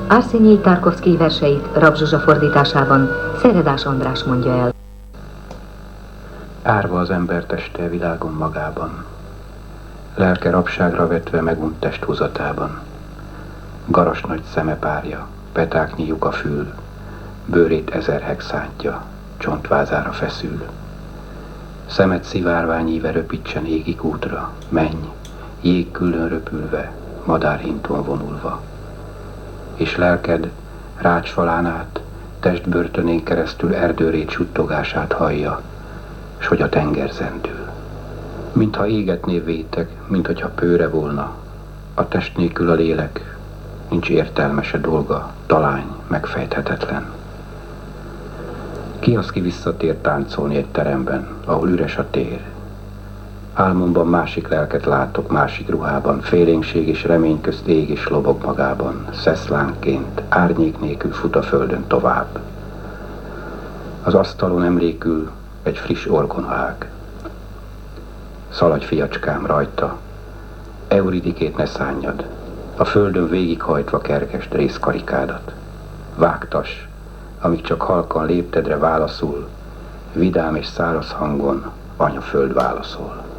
Arsenij Tarkovszkij verseit Rab Zsuzsa fordításában Szeredás András mondja el. Árva az ember teste világon magában, lelke rabságra vetve megunt testhúzatában. Garas nagy szeme párja, petáknyi lyuka fül, bőrét 1000 heg szántja, csontvázára feszül. Szemed szivárvány íve röpítsen égik útra, menj, jégküllön röpülve, madárhinton vonulva. És lelked rácsfalán át, testbörtönén keresztül erdőrét suttogását hallja, s hogy a tenger zendül. Mintha égetné vétek, minthogyha pőre volna, a test nélkül a lélek, nincs értelmese dolga, talány, megfejthetetlen. Ki az, ki visszatér táncolni egy teremben, ahol üres a tér? Álmomban másik lelket látok, másik ruhában, félénkség és remény közt ég és lobog magában, szeszlánként, árnyék nélkül fut a földön tovább. Az asztalon emlékül egy friss orgonaág. Szaladj, fiacskám, rajta, Euridikét ne szánjad, a földön végighajtva kergesd részkarikádat. Vágtass, amíg csak halkan léptedre válaszul, vidám és száraz hangon anya föld válaszol.